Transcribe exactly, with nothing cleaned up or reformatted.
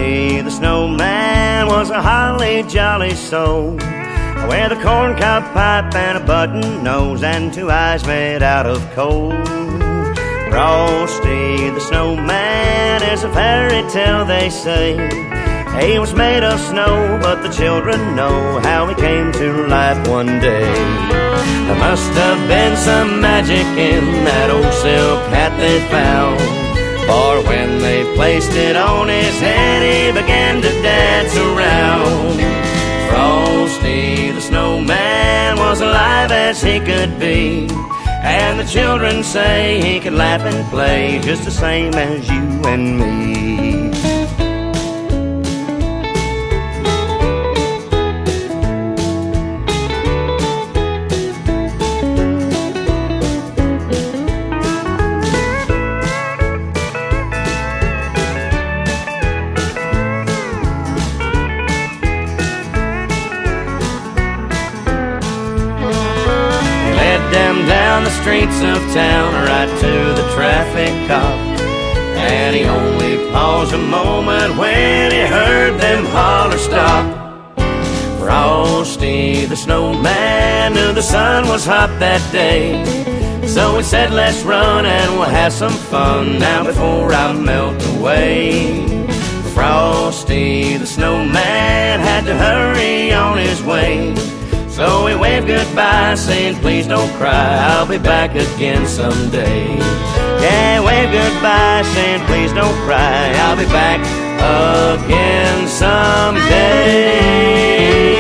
Frosty the Snowman was a holly jolly soul, with a corncob pipe and a button nose and two eyes made out of coal. Frosty the Snowman is a fairy tale, they say. He was made of snow, but the children know how he came to life one day. There must have been some magic in that old silk hat they found, for when they placed it on his head, he began to dance around. Frosty the Snowman was alive as he could be, and the children say he could laugh and play just the same as you and me. Them down the streets of town right to the traffic cop, and he only paused a moment when he heard them holler stop. Frosty the Snowman knew the sun was hot that day, so he said, let's run and we'll have some fun now before I melt away. Frosty the Snowman had to hurry on his way, so he waved goodbye, saying, please don't cry, I'll be back again someday. Yeah, wave goodbye, saying, please don't cry, I'll be back again someday.